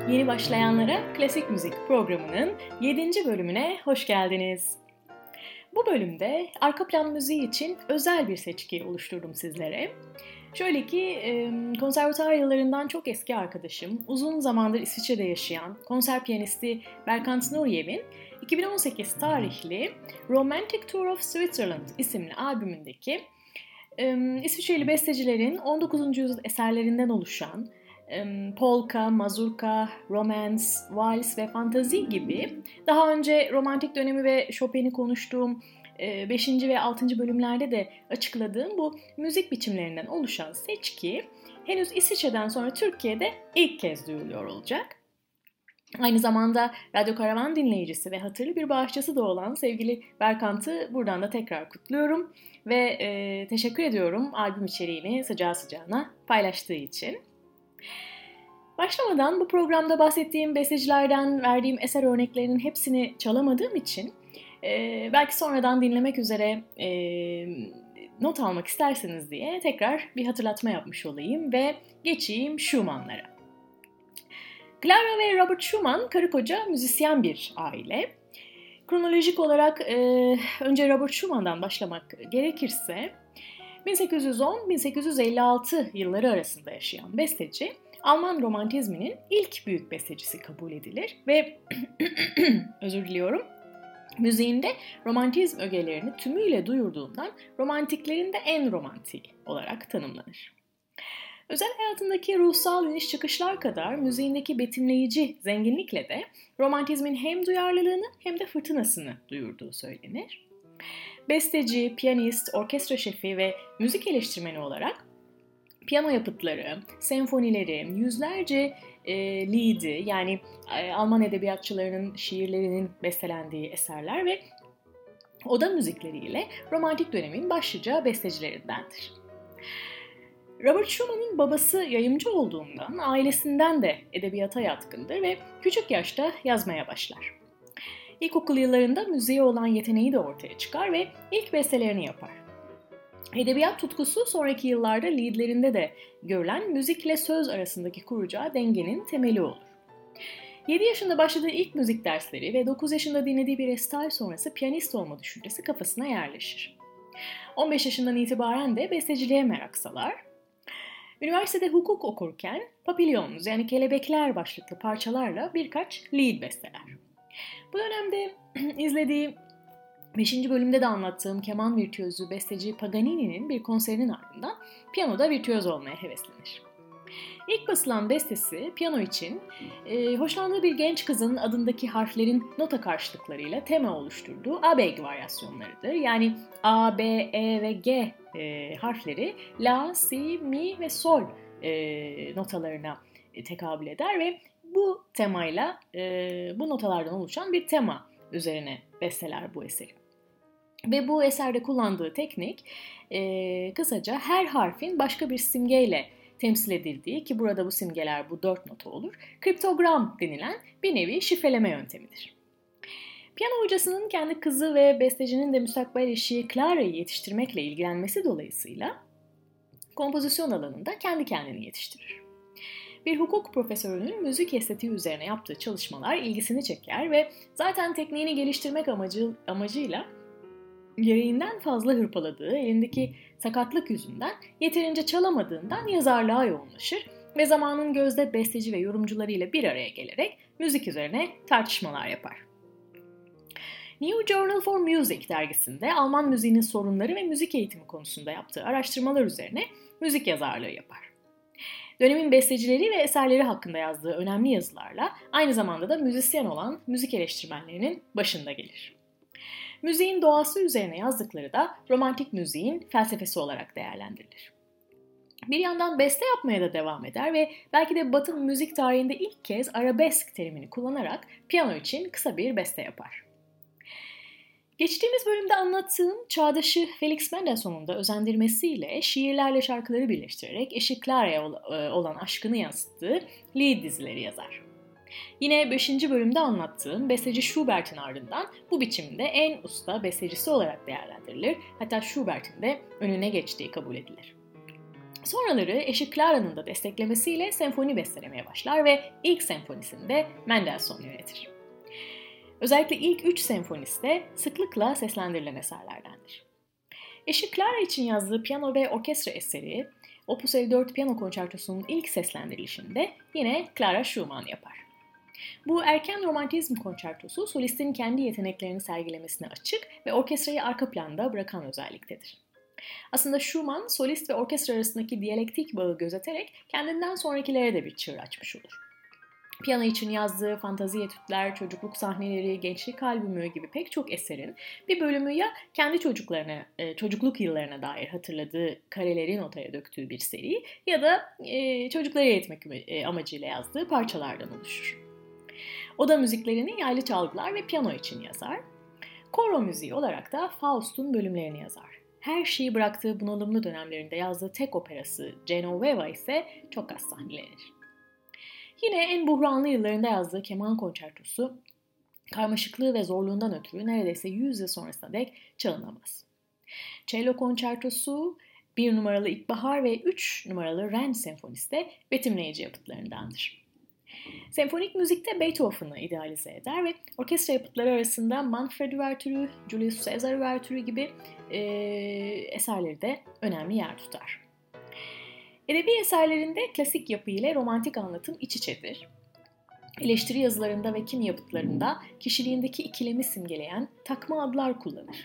Yeni başlayanlara klasik müzik programının 7. bölümüne hoş geldiniz. Bu bölümde arka plan müziği için özel bir seçki oluşturdum sizlere. Şöyle ki konservatuar yıllarından çok eski arkadaşım, uzun zamandır İsviçre'de yaşayan konser piyanisti Berkant Nuryev'in 2018 tarihli Romantic Tour of Switzerland isimli albümündeki İsviçreli bestecilerin 19. yüzyıl eserlerinden oluşan polka, mazurka, romance, vals ve fantazi gibi daha önce romantik dönemi ve Chopin'i konuştuğum 5. ve 6. bölümlerde de açıkladığım bu müzik biçimlerinden oluşan seçki henüz İsviçre'den sonra Türkiye'de ilk kez duyuluyor olacak. Aynı zamanda Radyo Karavan dinleyicisi ve hatırlı bir bağışçısı da olan sevgili Berkant'ı buradan da tekrar kutluyorum ve teşekkür ediyorum albüm içeriğini sıcağı sıcağına paylaştığı için. Başlamadan bu programda bahsettiğim bestecilerden verdiğim eser örneklerinin hepsini çalamadığım için belki sonradan dinlemek üzere not almak isterseniz diye tekrar bir hatırlatma yapmış olayım ve geçeyim Schumann'lara. Clara ve Robert Schumann karı koca müzisyen bir aile. Kronolojik olarak önce Robert Schumann'dan başlamak gerekirse 1810-1856 yılları arasında yaşayan besteci Alman romantizminin ilk büyük bestecisi kabul edilir ve özür diliyorum. Müziğinde romantizm ögelerini tümüyle duyurduğundan romantiklerin de en romantiği olarak tanımlanır. Özel hayatındaki ruhsal iniş çıkışlar kadar müziğindeki betimleyici zenginlikle de romantizmin hem duyarlılığını hem de fırtınasını duyurduğu söylenir. Besteci, piyanist, orkestra şefi ve müzik eleştirmeni olarak piyano yapıtları, senfonileri, yüzlerce liedi yani Alman edebiyatçılarının şiirlerinin bestelendiği eserler ve oda müzikleriyle romantik dönemin başlıca bestecilerindendir. Robert Schumann'ın babası yayımcı olduğundan ailesinden de edebiyata yatkındır ve küçük yaşta yazmaya başlar. İlkokul yıllarında müziğe olan yeteneği de ortaya çıkar ve ilk bestelerini yapar. Edebiyat tutkusu sonraki yıllarda liedlerinde de görülen müzikle söz arasındaki kuracağı dengenin temeli olur. 7 yaşında başladığı ilk müzik dersleri ve 9 yaşında dinlediği bir resital sonrası piyanist olma düşüncesi kafasına yerleşir. 15 yaşından itibaren de besteciliğe merak salar. Üniversitede hukuk okurken Papillons yani kelebekler başlıklı parçalarla birkaç lied besteler. Bu dönemde izlediği 5. bölümde de anlattığım keman virtüözü besteci Paganini'nin bir konserinin ardından piyanoda virtüöz olmaya heveslenir. İlk basılan bestesi piyano için hoşlandığı bir genç kızın adındaki harflerin nota karşılıklarıyla tema oluşturduğu abeg varyasyonlarıdır. Yani A, B, E ve G harfleri La, Si, Mi ve Sol notalarına tekabül eder ve bu temayla bu notalardan oluşan bir tema üzerine besteler bu eseri. Ve bu eserde kullandığı teknik kısaca her harfin başka bir simgeyle temsil edildiği ki burada bu simgeler bu 4 nota olur. Kriptogram denilen bir nevi şifreleme yöntemidir. Piyano hocasının kendi kızı ve bestecinin de müstakbel eşi Clara'yı yetiştirmekle ilgilenmesi dolayısıyla kompozisyon alanında kendi kendini yetiştirir. Bir hukuk profesörünün müzik estetiği üzerine yaptığı çalışmalar ilgisini çeker ve zaten tekniğini geliştirmek amacıyla gereğinden fazla hırpaladığı elindeki sakatlık yüzünden yeterince çalamadığından yazarlığa yoğunlaşır ve zamanın gözde besteci ve yorumcularıyla bir araya gelerek müzik üzerine tartışmalar yapar. New Journal for Music dergisinde Alman müziğinin sorunları ve müzik eğitimi konusunda yaptığı araştırmalar üzerine müzik yazarlığı yapar. Dönemin bestecileri ve eserleri hakkında yazdığı önemli yazılarla aynı zamanda da müzisyen olan müzik eleştirmenlerinin başında gelir. Müziğin doğası üzerine yazdıkları da romantik müziğin felsefesi olarak değerlendirilir. Bir yandan beste yapmaya da devam eder ve belki de Batı müzik tarihinde ilk kez arabesk terimini kullanarak piyano için kısa bir beste yapar. Geçtiğimiz bölümde anlattığım çağdaşı Felix Mendelssohn'un da özendirmesiyle şiirlerle şarkıları birleştirerek eşi Clara'ya olan aşkını yansıttığı lied dizileri yazar. Yine 5. bölümde anlattığım besteci Schubert'in ardından bu biçimde en usta bestecisi olarak değerlendirilir. Hatta Schubert'in de önüne geçtiği kabul edilir. Sonraları eşi Clara'nın da desteklemesiyle senfoni bestelemeye başlar ve ilk senfonisini de Mendelssohn yönetir. Özellikle ilk 3 senfonisi de sıklıkla seslendirilen eserlerdendir. Eşi Clara için yazdığı piyano ve orkestra eseri, Opus 54 Piyano Konçertosu'nun ilk seslendirilişinde yine Clara Schumann yapar. Bu erken romantizm konçertosu solistin kendi yeteneklerini sergilemesine açık ve orkestrayı arka planda bırakan özelliktedir. Aslında Schumann, solist ve orkestra arasındaki diyalektik bağı gözeterek kendinden sonrakilere de bir çığır açmış olur. Piyano için yazdığı fantazi etütler, çocukluk sahneleri, gençlik albümü gibi pek çok eserin bir bölümü ya kendi çocukluk yıllarına dair hatırladığı kareleri notaya döktüğü bir seri ya da çocuklara eğitmek amacıyla yazdığı parçalardan oluşur. Oda müziklerini yaylı çalgılar ve piyano için yazar. Koro müziği olarak da Faust'un bölümlerini yazar. Her şeyi bıraktığı bunalımlı dönemlerinde yazdığı tek operası Genoveva ise çok az sahnelenir. Yine en buhranlı yıllarında yazdığı keman konçertosu, karmaşıklığı ve zorluğundan ötürü neredeyse 100 yıl sonrasına dek çalınamaz. Cello konçertosu, 1 numaralı İlkbahar ve 3 numaralı Ren senfonisi de betimleyici yapıtlarındandır. Senfonik müzikte Beethoven'ı idealize eder ve orkestra yapıtları arasında Manfred Ouvertüre, Julius Caesar Ouvertüre gibi eserleri de önemli yer tutar. Edebi eserlerinde klasik yapı ile romantik anlatım iç içedir. Eleştiri yazılarında ve kimi yapıtlarında kişiliğindeki ikilemi simgeleyen takma adlar kullanır.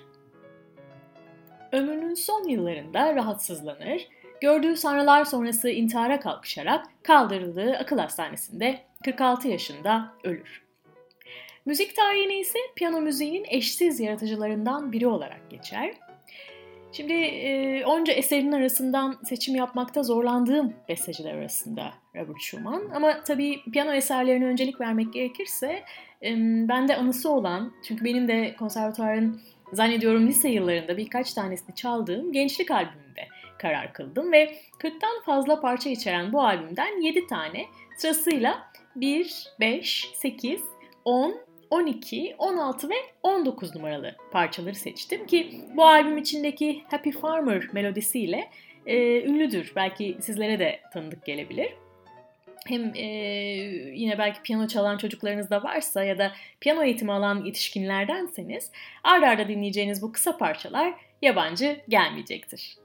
Ömrünün son yıllarında rahatsızlanır, gördüğü sanrılar sonrası intihara kalkışarak kaldırıldığı akıl hastanesinde 46 yaşında ölür. Müzik tarihine ise piyano müziğinin eşsiz yaratıcılarından biri olarak geçer. Şimdi onca eserin arasından seçim yapmakta zorlandığım besteciler arasında Robert Schumann. Ama tabii piyano eserlerine öncelik vermek gerekirse bende anısı olan, çünkü benim de konservatuvarın zannediyorum lise yıllarında birkaç tanesini çaldığım Gençlik albümünde karar kıldım. Ve 40'tan fazla parça içeren bu albümden 7 tane sırasıyla 1, 5, 8, 10, 12, 16 ve 19 numaralı parçaları seçtim ki bu albüm içindeki Happy Farmer melodisiyle ünlüdür. Belki sizlere de tanıdık gelebilir. Hem yine belki piyano çalan çocuklarınız da varsa ya da piyano eğitimi alan yetişkinlerdenseniz ard arda dinleyeceğiniz bu kısa parçalar yabancı gelmeyecektir.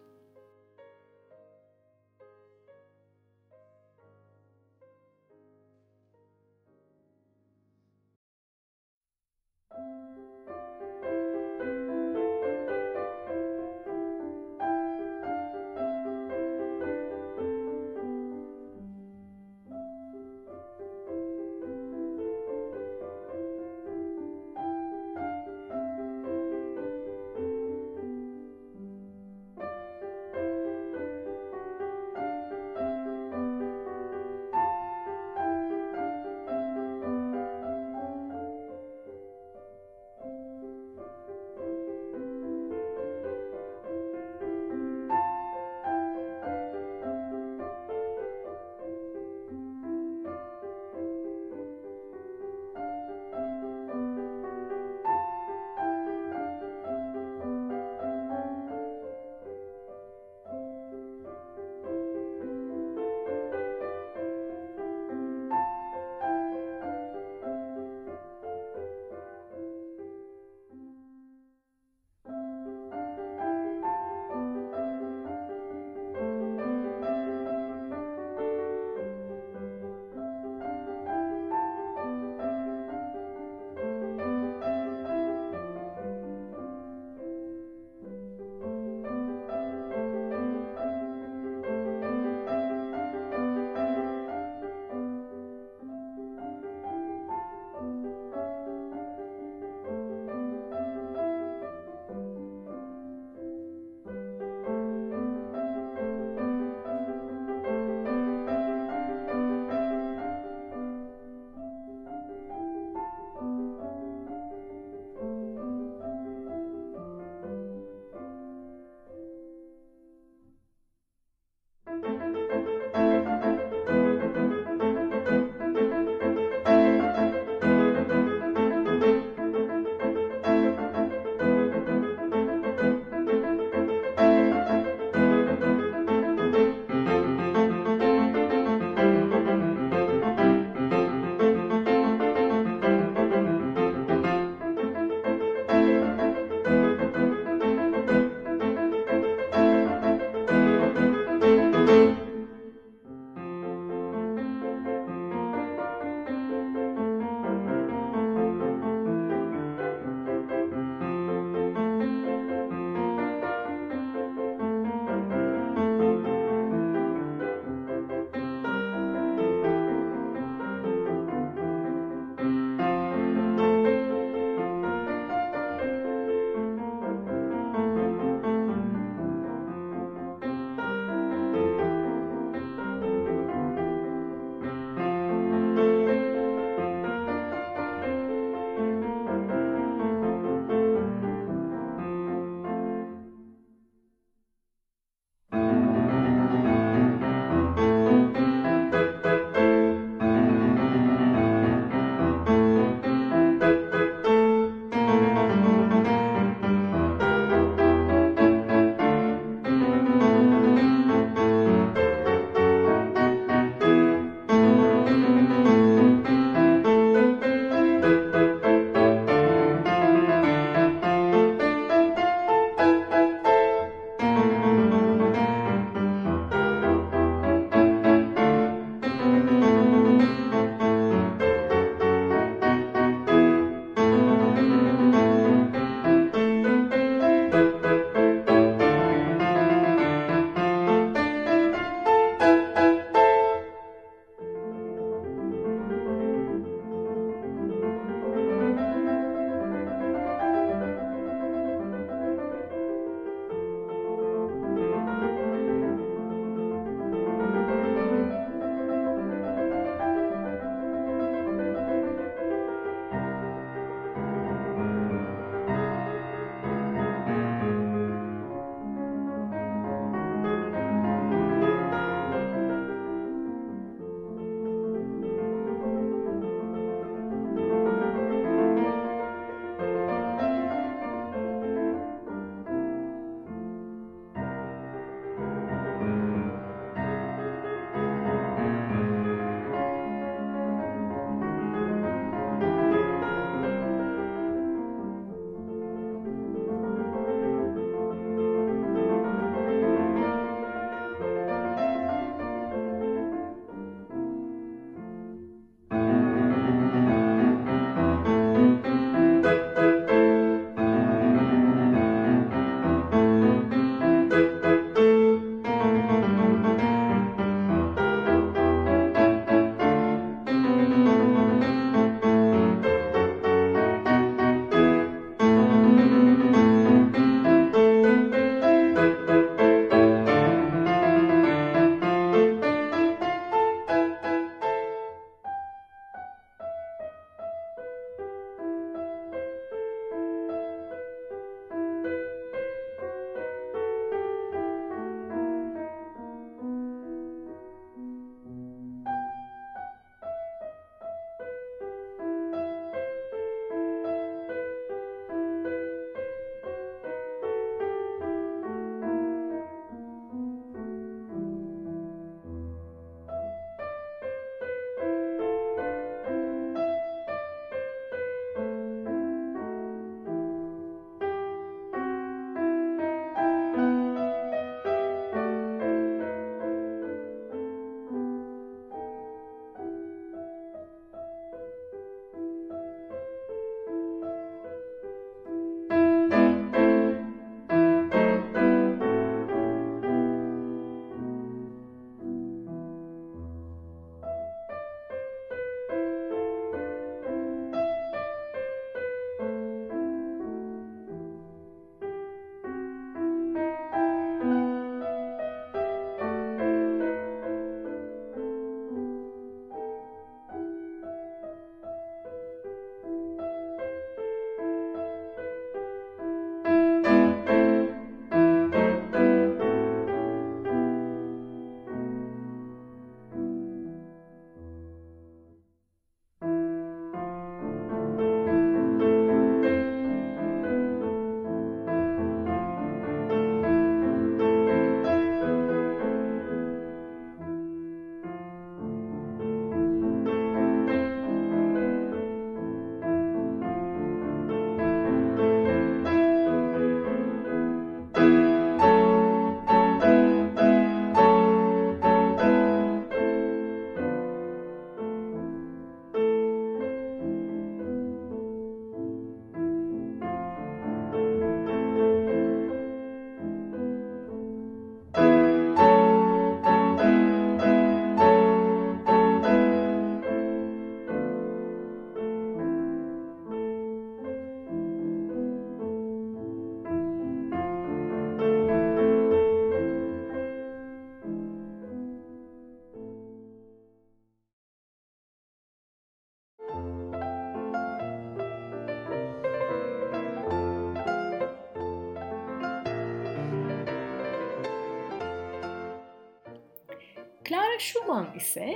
Clara Schumann ise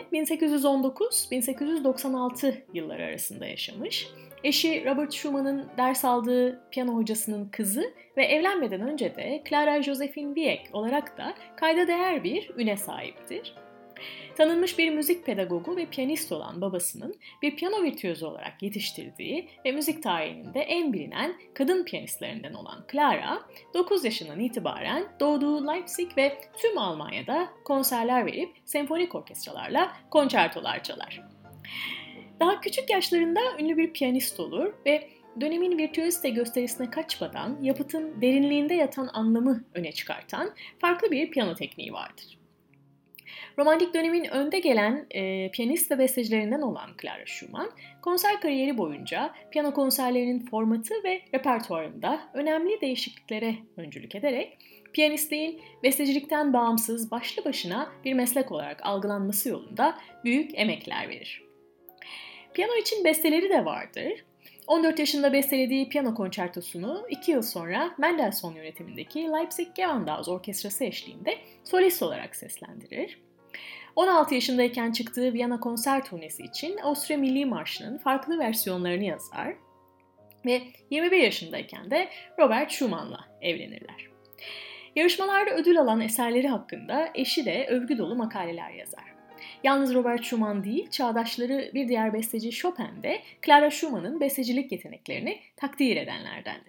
1819-1896 yılları arasında yaşamış. Eşi Robert Schumann'ın ders aldığı piyano hocasının kızı ve evlenmeden önce de Clara Josephine Wieck olarak da kayda değer bir üne sahiptir. Tanınmış bir müzik pedagogu ve piyanist olan babasının bir piyano virtüözü olarak yetiştirdiği ve müzik tarihinde en bilinen kadın piyanistlerinden olan Clara, 9 yaşından itibaren doğduğu Leipzig ve tüm Almanya'da konserler verip senfonik orkestralarla konçertolar çalar. Daha küçük yaşlarında ünlü bir piyanist olur ve dönemin virtüözite gösterisine kaçmadan yapıtın derinliğinde yatan anlamı öne çıkartan farklı bir piyano tekniği vardır. Romantik dönemin önde gelen piyanist ve bestecilerinden olan Clara Schumann, konser kariyeri boyunca piyano konserlerinin formatı ve repertuarında önemli değişikliklere öncülük ederek piyanistliğin bestecilikten bağımsız başlı başına bir meslek olarak algılanması yolunda büyük emekler verir. Piyano için besteleri de vardır. 14 yaşında bestelediği piyano konçertosunu 2 yıl sonra Mendelssohn yönetimindeki Leipzig Gewandhaus Orkestrası eşliğinde solist olarak seslendirir. 16 yaşındayken çıktığı Viyana konser turnesi için Avusturya Milli Marşı'nın farklı versiyonlarını yazar ve 21 yaşındayken de Robert Schumann'la evlenirler. Yarışmalarda ödül alan eserleri hakkında eşi de övgü dolu makaleler yazar. Yalnız Robert Schumann değil, çağdaşları bir diğer besteci Chopin de Clara Schumann'ın bestecilik yeteneklerini takdir edenlerdendir.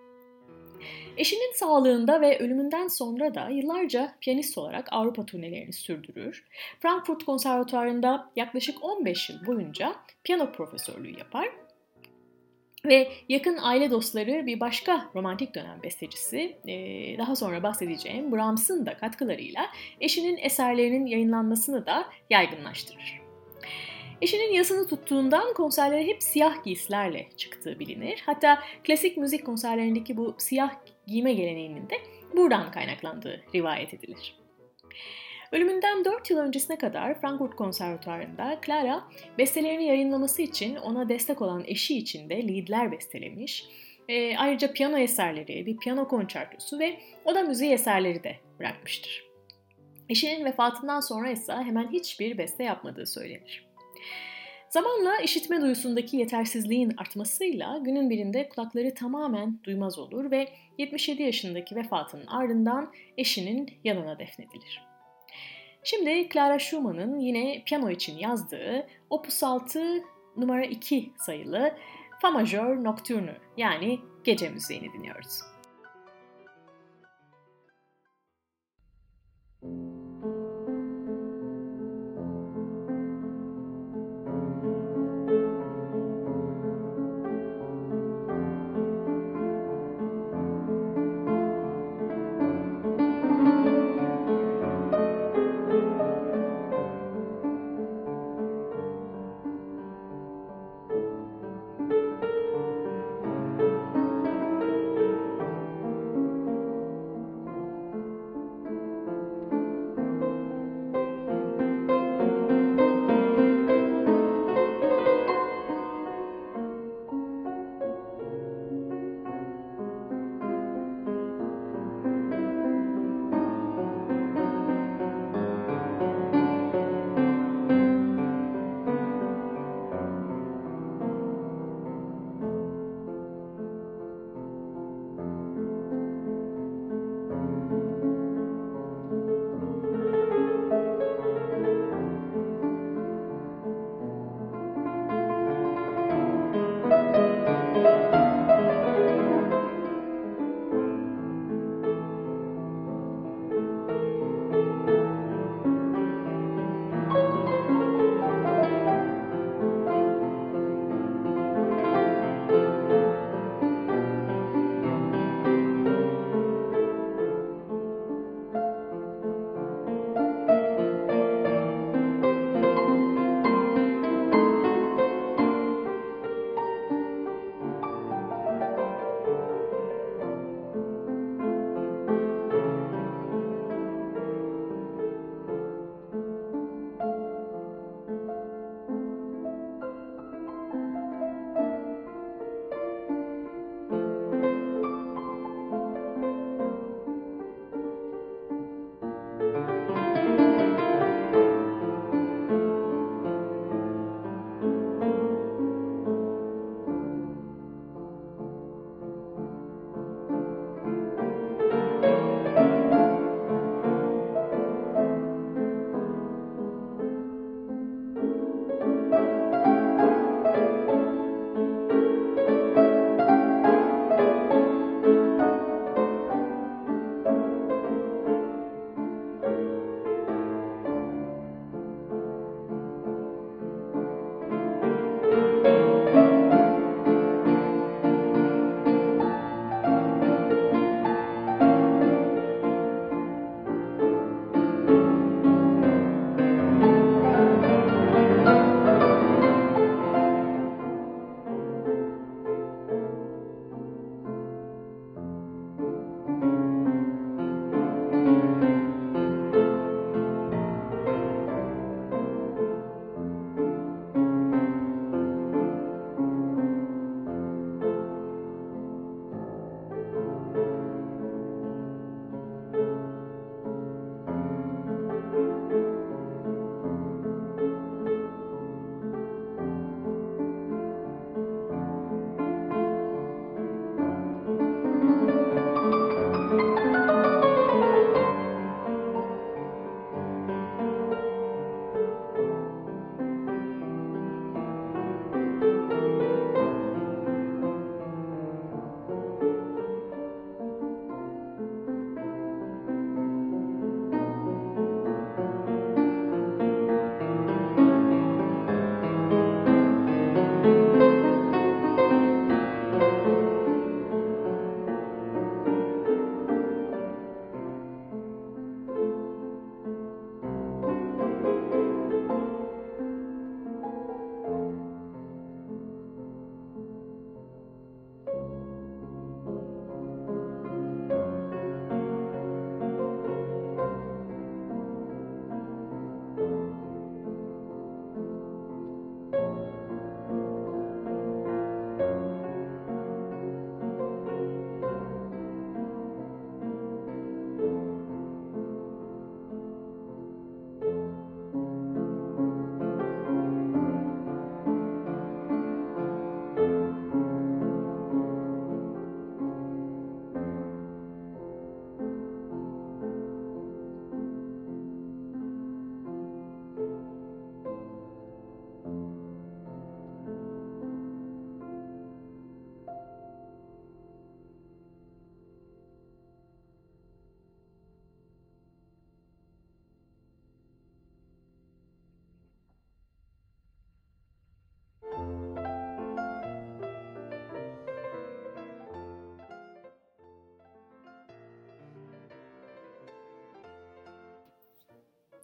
Eşinin sağlığında ve ölümünden sonra da yıllarca piyanist olarak Avrupa turnelerini sürdürür. Frankfurt Konservatuvarı'nda yaklaşık 15 yıl boyunca piyano profesörlüğü yapar. Ve yakın aile dostları bir başka romantik dönem bestecisi, daha sonra bahsedeceğim Brahms'ın da katkılarıyla eşinin eserlerinin yayınlanmasını da yaygınlaştırır. Eşinin yasını tuttuğundan konserlere hep siyah giysilerle çıktığı bilinir. Hatta klasik müzik konserlerindeki bu siyah giyme geleneğinin de buradan kaynaklandığı rivayet edilir. Ölümünden 4 yıl öncesine kadar Frankfurt Konservatuvarı'nda Clara, bestelerini yayınlaması için ona destek olan eşi için de liedler bestelemiş. Ayrıca piyano eserleri, bir piyano konçertosu ve oda müziği eserleri de bırakmıştır. Eşinin vefatından sonra ise hemen hiçbir beste yapmadığı söylenir. Zamanla işitme duyusundaki yetersizliğin artmasıyla günün birinde kulakları tamamen duymaz olur ve 77 yaşındaki vefatının ardından eşinin yanına defnedilir. Şimdi Clara Schumann'ın yine piyano için yazdığı Opus 6 numara 2 sayılı Fa majör Nocturne yani gece müziğini dinliyoruz.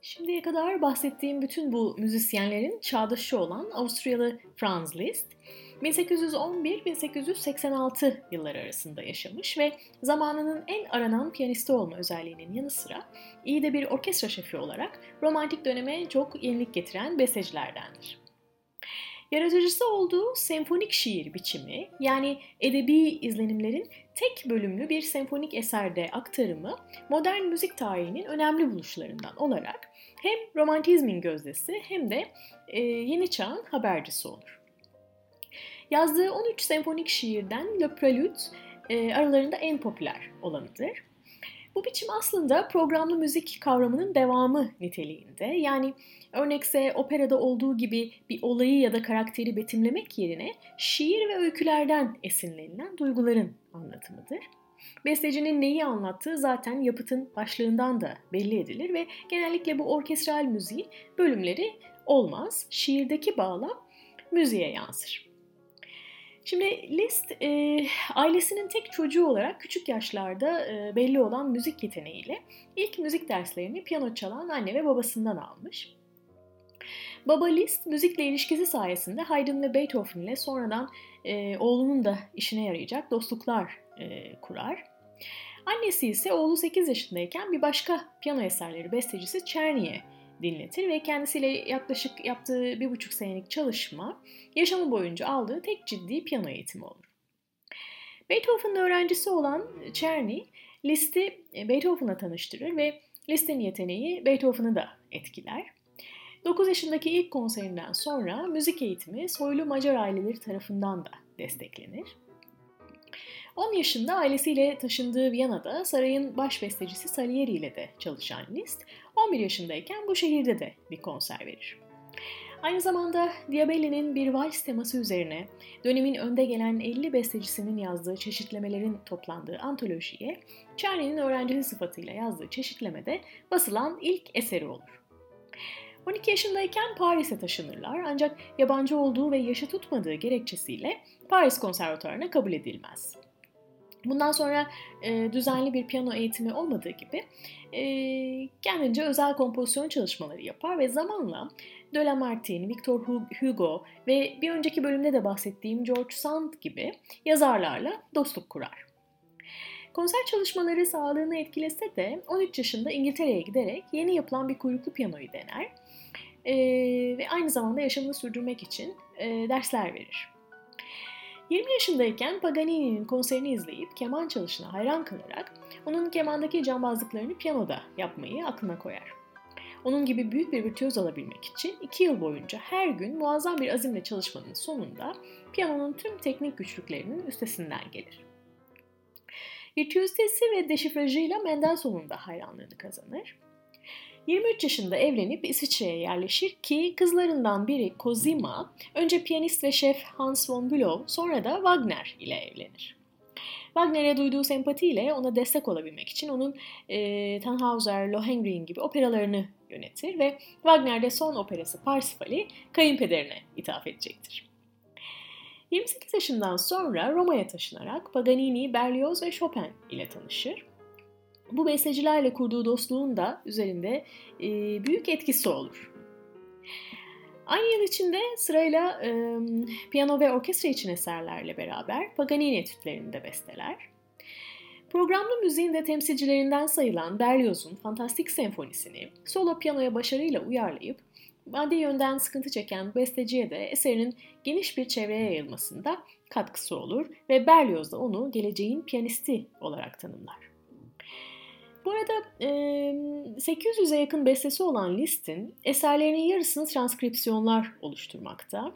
Şimdiye kadar bahsettiğim bütün bu müzisyenlerin çağdaşı olan Avusturyalı Franz Liszt, 1811-1886 yılları arasında yaşamış ve zamanının en aranan piyanisti olma özelliğinin yanı sıra iyi de bir orkestra şefi olarak romantik döneme çok yenilik getiren bestecilerdendir. Yaratıcısı olduğu senfonik şiir biçimi, yani edebi izlenimlerin tek bölümlü bir senfonik eserde aktarımı, modern müzik tarihinin önemli buluşlarından olarak hem romantizmin gözdesi hem de yeni çağın habercisi olur. Yazdığı 13 senfonik şiirden Le Prélude aralarında en popüler olanıdır. Bu biçim aslında programlı müzik kavramının devamı niteliğinde. Yani örnekse operada olduğu gibi bir olayı ya da karakteri betimlemek yerine şiir ve öykülerden esinlenilen duyguların anlatımıdır. Bestecinin neyi anlattığı zaten yapıtın başlığından da belli edilir ve genellikle bu orkestral müziğin bölümleri olmaz. Şiirdeki bağlam müziğe yansır. Şimdi Liszt ailesinin tek çocuğu olarak küçük yaşlarda belli olan müzik yeteneğiyle ilk müzik derslerini piyano çalan anne ve babasından almış. Baba Liszt müzikle ilişkisi sayesinde Haydn ve Beethoven ile sonradan oğlunun da işine yarayacak dostluklar kurar. Annesi ise oğlu 8 yaşındayken bir başka piyano eserleri bestecisi Czerny'e dinletir ve kendisiyle yaklaşık yaptığı 1,5 senelik çalışma yaşamı boyunca aldığı tek ciddi piyano eğitimi olur. Beethoven'ın öğrencisi olan Czerny, Liszt'i Beethoven'la tanıştırır ve Liszt'in yeteneği Beethoven'ı da etkiler. 9 yaşındaki ilk konserinden sonra müzik eğitimi soylu Macar aileleri tarafından da desteklenir. 10 yaşında ailesiyle taşındığı Viyana'da sarayın baş bestecisi Salieri ile de çalışan Liszt, 11 yaşındayken bu şehirde de bir konser verir. Aynı zamanda Diabelli'nin bir vals teması üzerine dönemin önde gelen 50 bestecisinin yazdığı çeşitlemelerin toplandığı antolojiye, Czerny'nin öğrencisi sıfatıyla yazdığı çeşitlemede basılan ilk eseri olur. 12 yaşındayken Paris'e taşınırlar ancak yabancı olduğu ve yaşı tutmadığı gerekçesiyle Paris Konservatuvarı'na kabul edilmez. Bundan sonra düzenli bir piyano eğitimi olmadığı gibi kendince özel kompozisyon çalışmaları yapar ve zamanla de Lamartine, Victor Hugo ve bir önceki bölümde de bahsettiğim George Sand gibi yazarlarla dostluk kurar. Konser çalışmaları sağlığını etkilese de 13 yaşında İngiltere'ye giderek yeni yapılan bir kuyruklu piyanoyu dener ve aynı zamanda yaşamını sürdürmek için dersler verir. 20 yaşındayken Paganini'nin konserini izleyip keman çalışına hayran kalarak onun kemandaki cambazlıklarını piyanoda yapmayı aklına koyar. Onun gibi büyük bir virtüöz olabilmek için 2 yıl boyunca her gün muazzam bir azimle çalışmanın sonunda piyanonun tüm teknik güçlüklerinin üstesinden gelir. Virtüözitesi ve deşifrajıyla Mendelssohn'un da hayranlığını kazanır. 23 yaşında evlenip İsviçre'ye yerleşir ki kızlarından biri Cosima önce piyanist ve şef Hans von Bülow sonra da Wagner ile evlenir. Wagner'e duyduğu sempatiyle ona destek olabilmek için onun Tannhauser, Lohengrin gibi operalarını yönetir ve Wagner'de son operası Parsifal'i kayınpederine ithaf edecektir. 28 yaşından sonra Roma'ya taşınarak Paganini, Berlioz ve Chopin ile tanışır. Bu bestecilerle kurduğu dostluğun da üzerinde büyük etkisi olur. Aynı yıl içinde sırayla piyano ve orkestra için eserlerle beraber Paganini etütlerini de besteler. Programlı müziğin de temsilcilerinden sayılan Berlioz'un Fantastik Senfonisini solo piyanoya başarıyla uyarlayıp maddi yönden sıkıntı çeken besteciye de eserinin geniş bir çevreye yayılmasında katkısı olur ve Berlioz da onu geleceğin piyanisti olarak tanımlar. Bu arada 800'e yakın bestesi olan Liszt'in eserlerinin yarısını transkripsiyonlar oluşturmakta.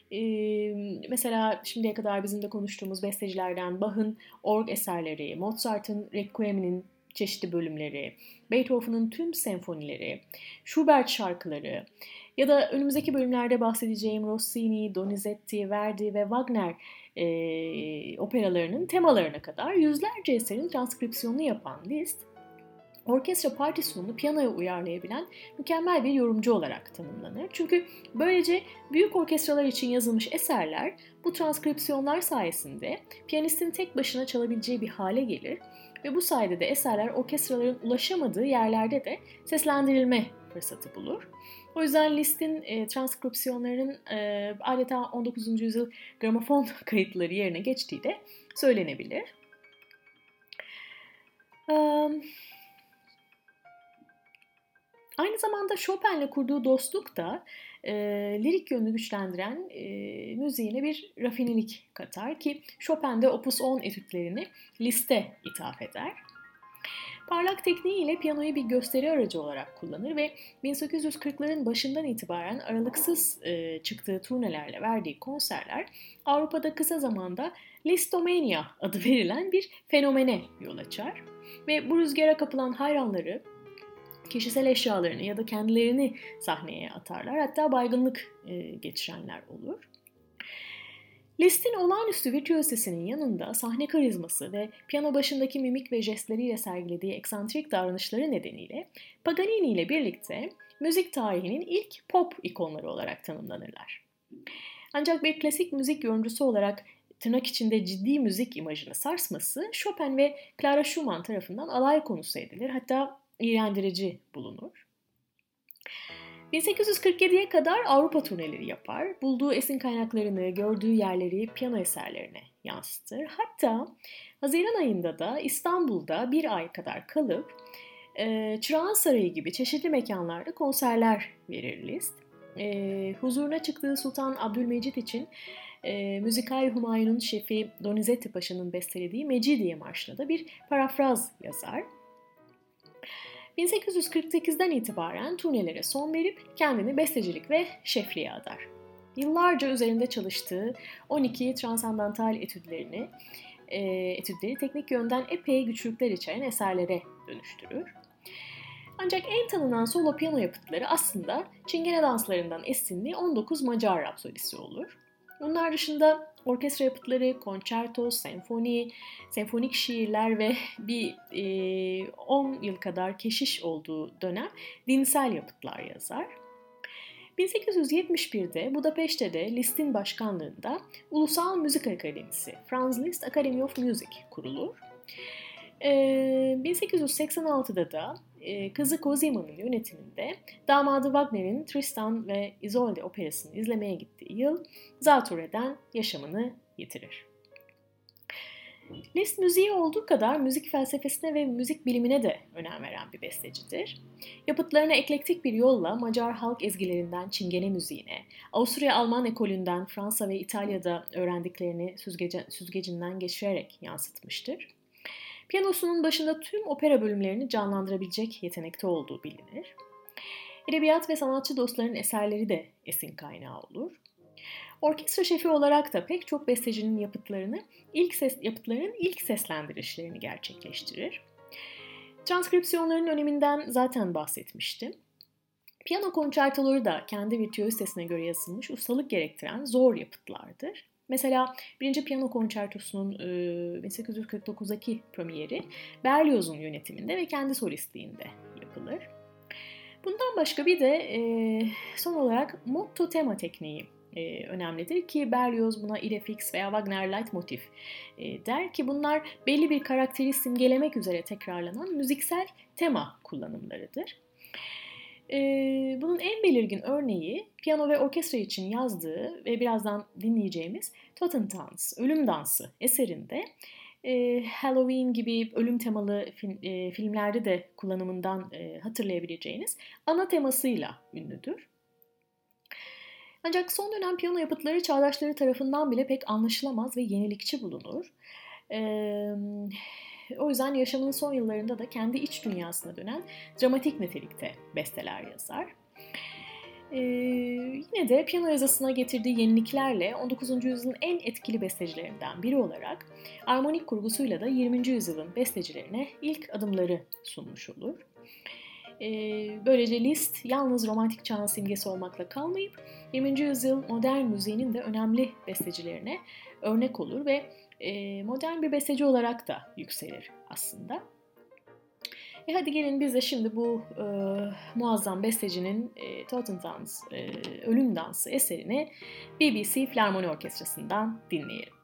Mesela şimdiye kadar bizim de konuştuğumuz bestecilerden Bach'ın org eserleri, Mozart'ın Requiem'inin çeşitli bölümleri, Beethoven'ın tüm senfonileri, Schubert şarkıları ya da önümüzdeki bölümlerde bahsedeceğim Rossini, Donizetti, Verdi ve Wagner operalarının temalarına kadar yüzlerce eserin transkripsiyonunu yapan Liszt, orkestra partisyonunu piyanoya uyarlayabilen mükemmel bir yorumcu olarak tanımlanır. Çünkü böylece büyük orkestralar için yazılmış eserler bu transkripsiyonlar sayesinde piyanistin tek başına çalabileceği bir hale gelir ve bu sayede de eserler orkestraların ulaşamadığı yerlerde de seslendirilme fırsatı bulur. O yüzden Liszt'in transkripsiyonlarının adeta 19. yüzyıl gramofon kayıtları yerine geçtiği de söylenebilir. Aynı zamanda Chopin'le kurduğu dostluk da lirik yönünü güçlendiren müziğine bir rafinelik katar ki Chopin de Opus 10 etütlerini Liszt'e ithaf eder. Parlak tekniğiyle piyanoyu bir gösteri aracı olarak kullanır ve 1840'ların başından itibaren aralıksız çıktığı turnelerle verdiği konserler Avrupa'da kısa zamanda Lisztomania adı verilen bir fenomene yol açar. Ve bu rüzgara kapılan hayranları kişisel eşyalarını ya da kendilerini sahneye atarlar. Hatta baygınlık geçirenler olur. Liszt'in olağanüstü virtüözitesinin yanında sahne karizması ve piyano başındaki mimik ve jestleriyle sergilediği eksantrik davranışları nedeniyle Paganini ile birlikte müzik tarihinin ilk pop ikonları olarak tanımlanırlar. Ancak bir klasik müzik yorumcusu olarak tırnak içinde ciddi müzik imajını sarsması Chopin ve Clara Schumann tarafından alay konusu edilir, hatta iğrendirici bulunur. 1847'ye kadar Avrupa turneleri yapar, bulduğu esin kaynaklarını, gördüğü yerleri piyano eserlerine yansıtır. Hatta Haziran ayında da İstanbul'da bir ay kadar kalıp Çırağan Sarayı gibi çeşitli mekanlarda konserler verir Liszt. Huzuruna çıktığı Sultan Abdülmecit için Müzikal Humayun'un şefi Donizetti Paşa'nın bestelediği Mecidiye Marşı'na da bir parafraz yazar. 1848'den itibaren turnelere son verip kendini bestecilik ve şefliğe adar. Yıllarca üzerinde çalıştığı 12 transandantal etüdleri teknik yönden epey güçlükler içeren eserlere dönüştürür. Ancak en tanınan solo piyano yapıtları aslında Çingene danslarından esinli 19 Macar rapsodisi olur. Bunlar dışında orkestra yapıtları, konçerto, senfoni, senfonik şiirler ve bir 10 yıl kadar keşiş olduğu dönem dinsel yapıtlar yazar. 1871'de Budapeşte'de Liszt'in başkanlığında Ulusal Müzik Akademisi, Franz Liszt Academy of Music kurulur. 1886'da da kızı Cosima'nın yönetiminde damadı Wagner'in Tristan ve Isolde operasını izlemeye gittiği yıl zatürreden yaşamını yitirir. Liszt müziği olduğu kadar müzik felsefesine ve müzik bilimine de önem veren bir bestecidir. Yapıtlarına eklektik bir yolla Macar halk ezgilerinden Çingene müziğine, Avusturya-Alman ekolünden Fransa ve İtalya'da öğrendiklerini süzgecinden geçirerek yansıtmıştır. Piyanosunun başında tüm opera bölümlerini canlandırabilecek yetenekte olduğu bilinir. Edebiyat ve sanatçı dostlarının eserleri de esin kaynağı olur. Orkestra şefi olarak da pek çok bestecinin yapıtlarının ilk seslendirişlerini gerçekleştirir. Transkripsiyonların öneminden zaten bahsetmiştim. Piyano konçertoları da kendi virtüözitesine göre yazılmış, ustalık gerektiren zor yapıtlardır. Mesela 1. Piyano Konçertosu'nun 1849'daki premieri Berlioz'un yönetiminde ve kendi solistliğinde yapılır. Bundan başka bir de son olarak motto tema tekniği önemlidir ki Berlioz buna idee fix veya Wagner leitmotiv der ki bunlar belli bir karakteri simgelemek üzere tekrarlanan müziksel tema kullanımlarıdır. Bunun en belirgin örneği piyano ve orkestra için yazdığı ve birazdan dinleyeceğimiz Totentanz, Ölüm Dansı eserinde Halloween gibi ölüm temalı filmlerde de kullanımından hatırlayabileceğiniz ana temasıyla ünlüdür. Ancak son dönem piyano yapıtları çağdaşları tarafından bile pek anlaşılamaz ve yenilikçi bulunur. O yüzden yaşamının son yıllarında da kendi iç dünyasına dönen dramatik nitelikte besteler yazar. Yine de piyano yazısına getirdiği yeniliklerle 19. yüzyılın en etkili bestecilerinden biri olarak armonik kurgusuyla da 20. yüzyılın bestecilerine ilk adımları sunmuş olur. Böylece Liszt yalnız romantik çağın simgesi olmakla kalmayıp 20. yüzyıl modern müziğinin de önemli bestecilerine örnek olur ve modern bir besteci olarak da yükselir aslında. Hadi gelin biz de şimdi bu muazzam bestecinin Totentanz, Ölüm Dansı eserini BBC Filarmoni Orkestrası'ndan dinleyelim.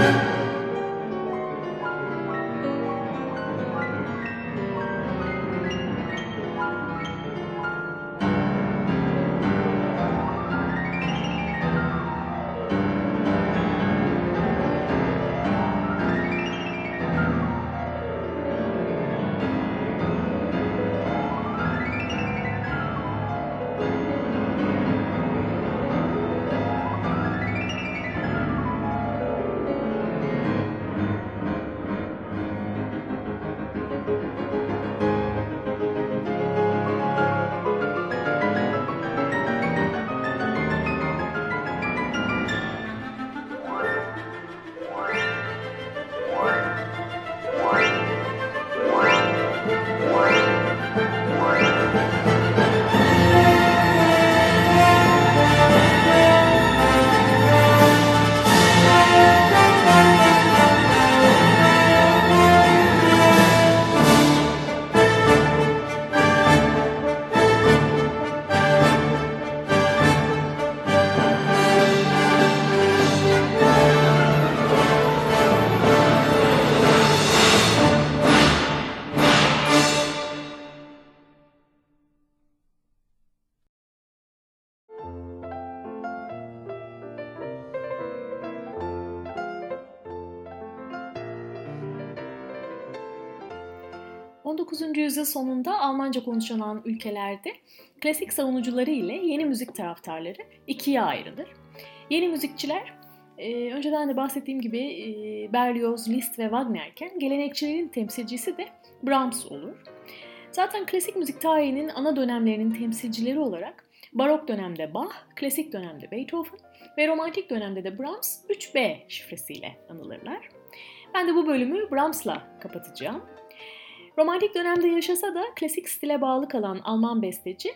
Yüzyıl sonunda Almanca konuşulan ülkelerde klasik savunucuları ile yeni müzik taraftarları ikiye ayrılır. Yeni müzikçiler, önceden de bahsettiğim gibi Berlioz, Liszt ve Wagner'ken gelenekçilerin temsilcisi de Brahms olur. Zaten klasik müzik tarihinin ana dönemlerinin temsilcileri olarak barok dönemde Bach, klasik dönemde Beethoven ve romantik dönemde de Brahms 3B şifresiyle anılırlar. Ben de bu bölümü Brahms'la kapatacağım. Romantik dönemde yaşasa da klasik stile bağlı kalan Alman besteci,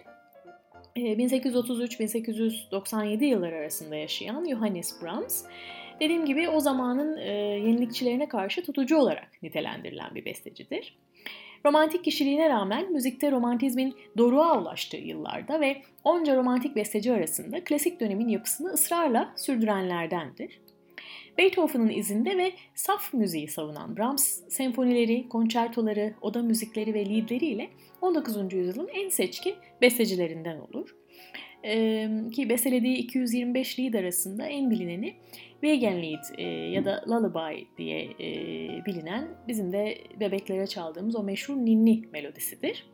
1833-1897 yılları arasında yaşayan Johannes Brahms, dediğim gibi o zamanın yenilikçilerine karşı tutucu olarak nitelendirilen bir bestecidir. Romantik kişiliğine rağmen müzikte romantizmin doruğa ulaştığı yıllarda ve onca romantik besteci arasında klasik dönemin yapısını ısrarla sürdürenlerdendir. Beethoven'ın izinde ve saf müziği savunan Brahms, senfonileri, konçertoları, oda müzikleri ve liedleriyle 19. yüzyılın en seçkin bestecilerinden olur. Ki bestelediği 225 lied arasında en bilineni Wiegenlied ya da Lullaby diye bilinen, bizim de bebeklere çaldığımız o meşhur ninni melodisidir.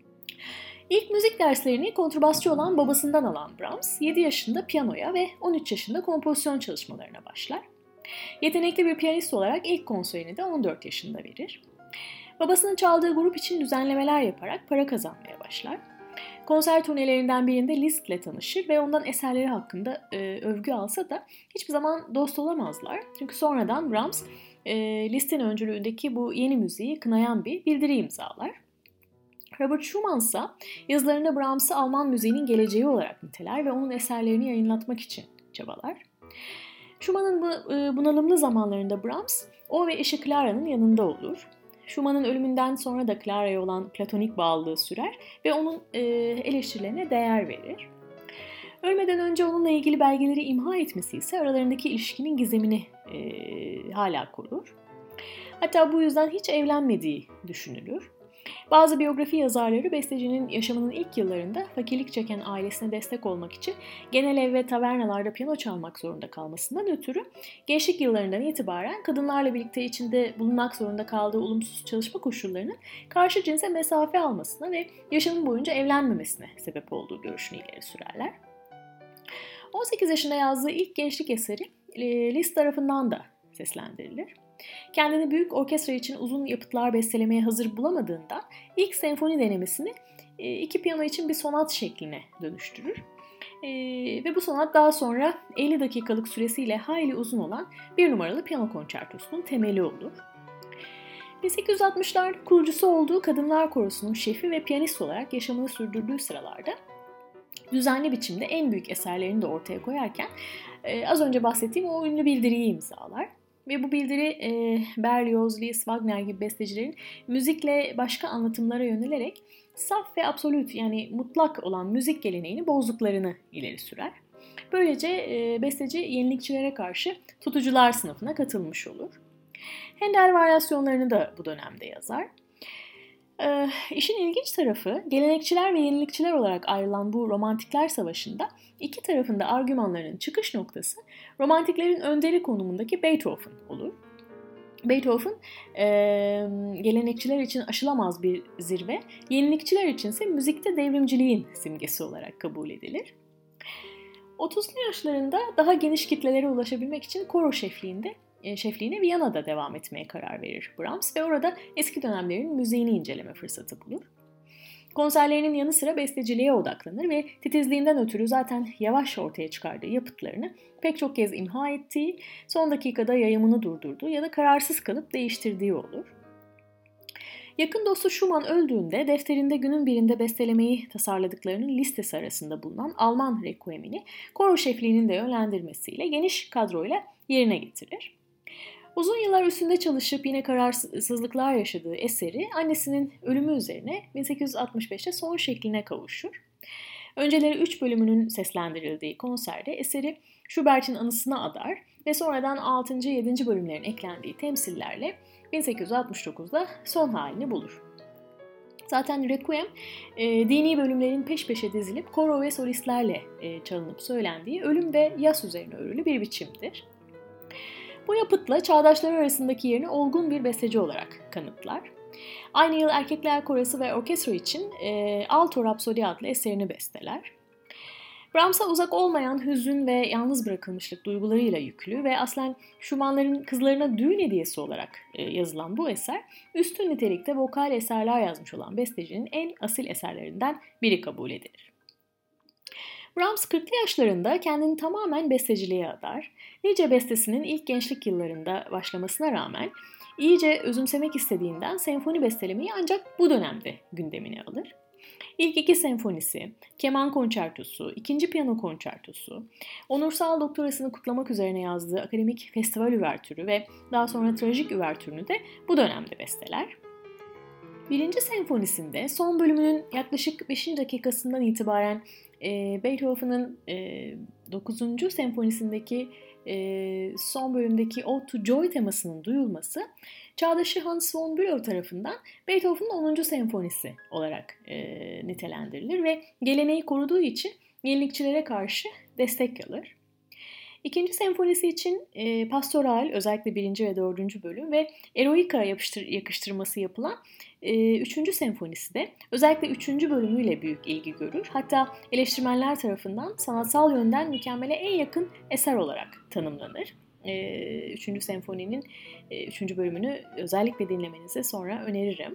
İlk müzik derslerini kontrbasçı olan babasından alan Brahms, 7 yaşında piyanoya ve 13 yaşında kompozisyon çalışmalarına başlar. Yetenekli bir piyanist olarak ilk konserini de 14 yaşında verir. Babasının çaldığı grup için düzenlemeler yaparak para kazanmaya başlar. Konser turnelerinden birinde Liszt'le tanışır ve ondan eserleri hakkında övgü alsa da hiçbir zaman dost olamazlar. Çünkü sonradan Brahms, Liszt'in öncülüğündeki bu yeni müziği kınayan bir bildiri imzalar. Robert Schumann ise yazılarında Brahms'ı Alman müziğinin geleceği olarak niteler ve onun eserlerini yayınlatmak için çabalar. Schumann'ın bunalımlı zamanlarında Brahms, o ve eşi Clara'nın yanında olur. Schumann'ın ölümünden sonra da Clara'ya olan platonik bağlılığı sürer ve onun eleştirilerine değer verir. Ölmeden önce onunla ilgili belgeleri imha etmesi ise aralarındaki ilişkinin gizemini hala korur. Hatta bu yüzden hiç evlenmediği düşünülür. Bazı biyografi yazarları bestecinin yaşamının ilk yıllarında fakirlik çeken ailesine destek olmak için genel ev ve tavernalarda piyano çalmak zorunda kalmasından ötürü gençlik yıllarından itibaren kadınlarla birlikte içinde bulunmak zorunda kaldığı olumsuz çalışma koşullarının karşı cinse mesafe almasına ve yaşamı boyunca evlenmemesine sebep olduğu görüşünü ileri sürerler. 18 yaşında yazdığı ilk gençlik eseri Liszt tarafından da seslendirilir. Kendini büyük orkestra için uzun yapıtlar bestelemeye hazır bulamadığında ilk senfoni denemesini iki piyano için bir sonat şekline dönüştürür. Ve bu sonat daha sonra 50 dakikalık süresiyle hayli uzun olan 1 numaralı piyano konçertosunun temeli olur. 1860'larda kurucusu olduğu Kadınlar Korosu'nun şefi ve piyanist olarak yaşamını sürdürdüğü sıralarda düzenli biçimde en büyük eserlerini de ortaya koyarken az önce bahsettiğim o ünlü bildiriyi imzalar. Ve bu bildiri Berlioz, Liszt, Wagner gibi bestecilerin müzikle başka anlatımlara yönelerek saf ve absolut yani mutlak olan müzik geleneğini bozduklarını ileri sürer. Böylece besteci yenilikçilere karşı tutucular sınıfına katılmış olur. Handel varyasyonlarını da bu dönemde yazar. İşin ilginç tarafı, gelenekçiler ve yenilikçiler olarak ayrılan bu romantikler savaşında iki tarafın da argümanlarının çıkış noktası romantiklerin önderi konumundaki Beethoven olur. Beethoven gelenekçiler için aşılamaz bir zirve, yenilikçiler içinse müzikte devrimciliğin simgesi olarak kabul edilir. 30'lu yaşlarında daha geniş kitlelere ulaşabilmek için koro şefliğine Viyana'da devam etmeye karar verir Brahms ve orada eski dönemlerin müziğini inceleme fırsatı bulur. Konserlerinin yanı sıra besteciliğe odaklanır ve titizliğinden ötürü zaten yavaş ortaya çıkardığı yapıtlarını pek çok kez imha ettiği, son dakikada yayımını durdurduğu ya da kararsız kalıp değiştirdiği olur. Yakın dostu Schumann öldüğünde defterinde günün birinde bestelemeyi tasarladıklarının listesi arasında bulunan Alman Requiem'ini koro şefliğinin de yönlendirmesiyle geniş kadroyla yerine getirir. Uzun yıllar üstünde çalışıp yine kararsızlıklar yaşadığı eseri annesinin ölümü üzerine 1865'te son şekline kavuşur. Önceleri 3 bölümünün seslendirildiği konserde eseri Schubert'in anısına adar ve sonradan 6. 7. bölümlerin eklendiği temsillerle 1869'da son halini bulur. Zaten Requiem, dini bölümlerin peş peşe dizilip koro ve solistlerle çalınıp söylendiği ölüm ve yas üzerine örülü bir biçimdir. Bu yapıtla çağdaşları arasındaki yerini olgun bir besteci olarak kanıtlar. Aynı yıl Erkekler Korosu ve Orkestra için Alto Rhapsody adlı eserini besteler. Brahms'a uzak olmayan hüzün ve yalnız bırakılmışlık duygularıyla yüklü ve aslen Schumann'ların kızlarına düğün hediyesi olarak yazılan bu eser, üstün nitelikte vokal eserler yazmış olan bestecinin en asil eserlerinden biri kabul edilir. Brahms 40'lı yaşlarında kendini tamamen besteciliğe adar. Nice bestesinin ilk gençlik yıllarında başlamasına rağmen iyice özümsemek istediğinden senfoni bestelemeyi ancak bu dönemde gündemine alır. İlk 2 senfonisi, keman konçertosu, 2. piyano konçertosu, onursal doktorasını kutlamak üzerine yazdığı akademik festival üvertürü ve daha sonra trajik üvertürünü de bu dönemde besteler. 1. senfonisinde son bölümünün yaklaşık 5. dakikasından itibaren Beethoven'ın 9. senfonisindeki son bölümdeki Ode to Joy temasının duyulması çağdaşı Hans von Bülow tarafından Beethoven'ın 10. senfonisi olarak nitelendirilir ve geleneği koruduğu için yenilikçilere karşı destek alır. 2. senfonisi için pastoral, özellikle 1. ve 4. bölüm ve eroika yakıştırması yapılan 3. senfonisi de özellikle 3. bölümüyle büyük ilgi görür. Hatta eleştirmenler tarafından sanatsal yönden mükemmele en yakın eser olarak tanımlanır. 3. senfoninin 3. bölümünü özellikle dinlemenizi sonra öneririm.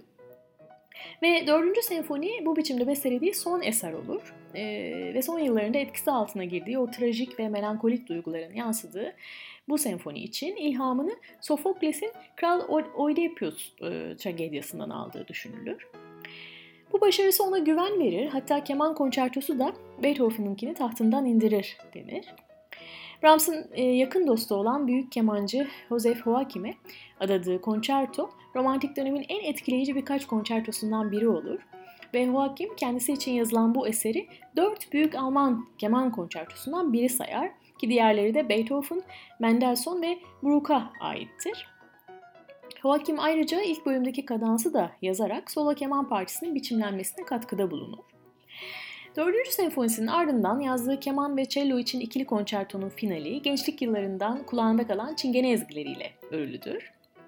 Ve 4. senfoni bu biçimde bestelediği son eser olur. Ve son yıllarında etkisi altına girdiği o trajik ve melankolik duyguların yansıdığı bu senfoni için ilhamını Sofokles'in Kral Oidipus tragediyasından aldığı düşünülür. Bu başarısı ona güven verir, hatta keman konçertosu da Beethoven'ınkini tahtından indirir denir. Brahms'ın yakın dostu olan büyük kemancı Joseph Joachim'e adadığı konçerto, romantik dönemin en etkileyici birkaç konçertosundan biri olur. Ve Joachim kendisi için yazılan bu eseri 4 büyük Alman keman konçertosundan biri sayar ki diğerleri de Beethoven, Mendelssohn ve Bruck'a aittir. Joachim ayrıca ilk bölümdeki kadansı da yazarak solo keman parçasının biçimlenmesine katkıda bulunur. 4. senfonisinin ardından yazdığı keman ve cello için ikili konçertonun finali gençlik yıllarından kulağında kalan çingene ezgileriyle örülüdür.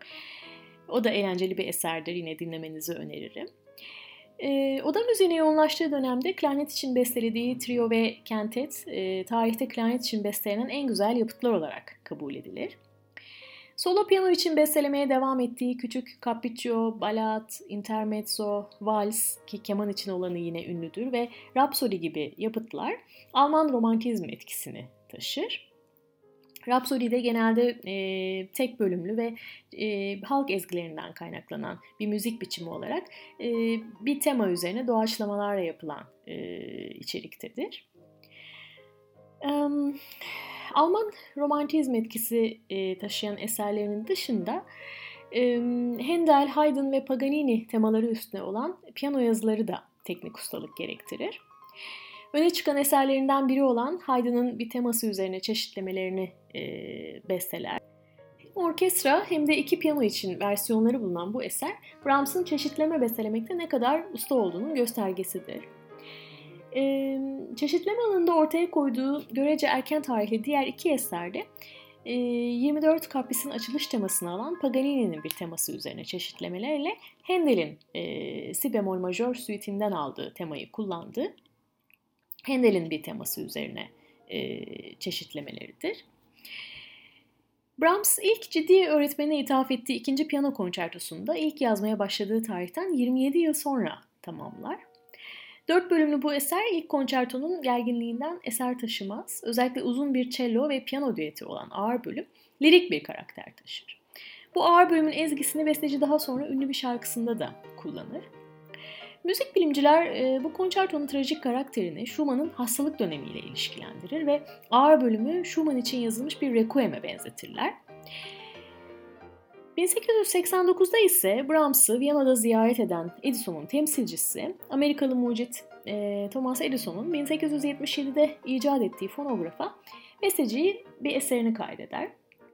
O da eğlenceli bir eserdir, yine dinlemenizi öneririm. Oda müziğine yoğunlaştığı dönemde klarnet için bestelediği trio ve kentet, tarihte klarnet için bestelenen en güzel yapıtlar olarak kabul edilir. Solo piyano için bestelemeye devam ettiği küçük capriccio, balat, intermezzo, vals ki keman için olanı yine ünlüdür ve Rhapsody gibi yapıtlar Alman romantizm etkisini taşır. Rhapsody'de genelde tek bölümlü ve halk ezgilerinden kaynaklanan bir müzik biçimi olarak bir tema üzerine doğaçlamalarla yapılan içeriktedir. Alman romantizm etkisi taşıyan eserlerinin dışında Handel, Haydn ve Paganini temaları üstüne olan piyano yazıları da teknik ustalık gerektirir. Öne çıkan eserlerinden biri olan Haydn'ın bir teması üzerine çeşitlemelerini besteler. Hem orkestra hem de iki piyano için versiyonları bulunan bu eser, Brahms'ın çeşitleme bestelemekte ne kadar usta olduğunun göstergesidir. Çeşitleme alanında ortaya koyduğu görece erken tarihli diğer iki eserde 24 Kapris'in açılış temasını alan Paganini'nin bir teması üzerine çeşitlemelerle Handel'in si bemol majör suitinden aldığı temayı kullandığı Handel'in bir teması üzerine çeşitlemeleridir. Brahms ilk ciddi öğretmenine ithaf ettiği ikinci piyano konçertosunda ilk yazmaya başladığı tarihten 27 yıl sonra tamamlar. 4 bölümlü bu eser ilk konçertonun gerginliğinden eser taşımaz. Özellikle uzun bir cello ve piyano düeti olan ağır bölüm lirik bir karakter taşır. Bu ağır bölümün ezgisini besteci daha sonra ünlü bir şarkısında da kullanır. Müzik bilimciler bu konçertonun trajik karakterini Schumann'ın hastalık dönemiyle ilişkilendirir ve ağır bölümü Schumann için yazılmış bir requiem'e benzetirler. 1889'da ise Brahms'ı Viyana'da ziyaret eden Edison'un temsilcisi, Amerikalı mucit Thomas Edison'un 1877'de icat ettiği fonografa besteciyi bir eserini kaydeder.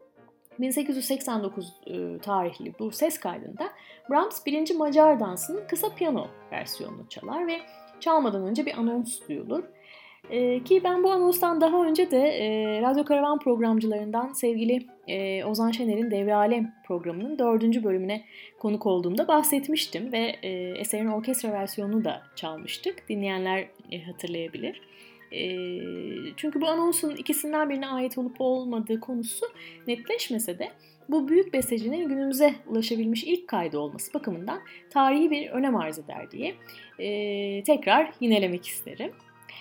1889 tarihli bu ses kaydında Brahms 1. Macar Dansı'nın kısa piyano versiyonunu çalar ve çalmadan önce bir anons duyulur. Ki ben bu anonstan daha önce de Radyo Karavan programcılarından sevgili Ozan Şener'in Devre Alem programının 4. bölümüne konuk olduğumda bahsetmiştim ve eserin orkestra versiyonunu da çalmıştık. Dinleyenler hatırlayabilir. Çünkü bu anonsun ikisinden birine ait olup olmadığı konusu netleşmese de bu büyük bestecinin günümüze ulaşabilmiş ilk kaydı olması bakımından tarihi bir önem arz eder diye tekrar yinelemek isterim.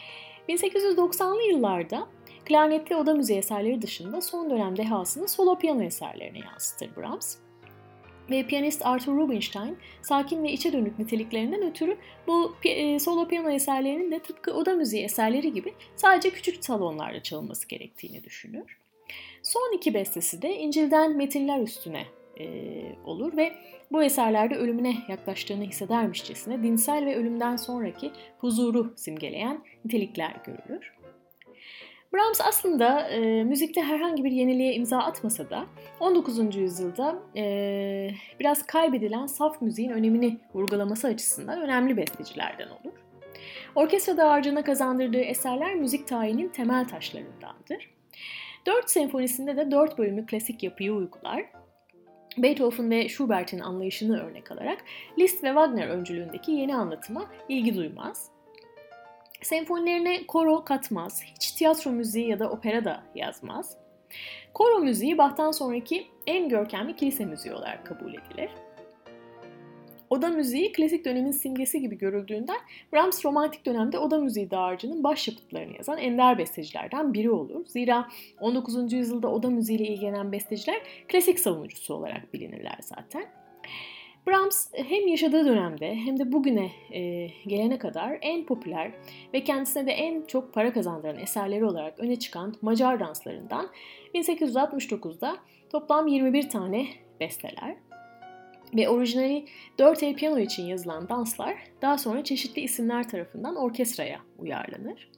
1890'lı yıllarda klarnetli oda müziği eserleri dışında son dönem dehasını solo piyano eserlerine yansıtır Brahms. Ve piyanist Arthur Rubinstein sakin ve içe dönük niteliklerinden ötürü bu solo piyano eserlerinin de tıpkı oda müziği eserleri gibi sadece küçük salonlarda çalınması gerektiğini düşünür. Son iki bestesi de İncil'den metinler üstüne olur ve bu eserlerde ölümüne yaklaştığını hissedermişçesine dinsel ve ölümden sonraki huzuru simgeleyen nitelikler görülür. Brahms aslında müzikte herhangi bir yeniliğe imza atmasa da 19. yüzyılda biraz kaybedilen saf müziğin önemini vurgulaması açısından önemli bestecilerden olur. Orkestra dağarcığına kazandırdığı eserler müzik tarihinin temel taşlarındandır. 4 senfonisinde de 4 bölümlük klasik yapıyı uygular. Beethoven ve Schubert'in anlayışını örnek alarak Liszt ve Wagner öncülüğündeki yeni anlatıma ilgi duymaz. Senfonilerine koro katmaz, hiç tiyatro müziği ya da opera da yazmaz. Koro müziği Bach'tan sonraki en görkemli kilise müziği olarak kabul edilir. Oda müziği klasik dönemin simgesi gibi görüldüğünden Brahms romantik dönemde oda müziği dağarcığının başyapıtlarını yazan ender bestecilerden biri olur. Zira 19. yüzyılda oda müziğiyle ilgilenen besteciler klasik savunucusu olarak bilinirler zaten. Brahms hem yaşadığı dönemde hem de bugüne gelene kadar en popüler ve kendisine de en çok para kazandıran eserleri olarak öne çıkan Macar danslarından 1869'da toplam 21 tane besteler. Ve orijinali 4 el piyano için yazılan danslar daha sonra çeşitli isimler tarafından orkestraya uyarlanır.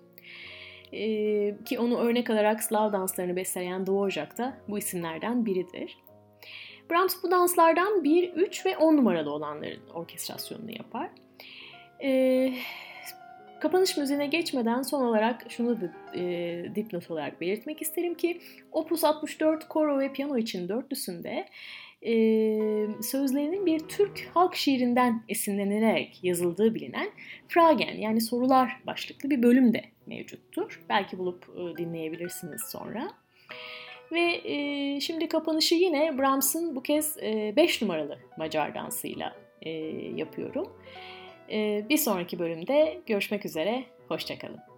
Ki onu örnek alarak Slav danslarını besteleyen Dvorak da bu isimlerden biridir. Brahms bu danslardan 1, 3 ve 10 numaralı olanların orkestrasyonunu yapar. Kapanış müziğine geçmeden son olarak şunu da dipnot olarak belirtmek isterim ki Opus 64 koro ve piyano için dörtlüsünde sözlerinin bir Türk halk şiirinden esinlenilerek yazıldığı bilinen Fragen yani sorular başlıklı bir bölüm de mevcuttur. Belki bulup dinleyebilirsiniz sonra. Ve şimdi kapanışı yine Brahms'ın bu kez 5 numaralı Macar dansıyla yapıyorum. Bir sonraki bölümde görüşmek üzere, hoşça kalın.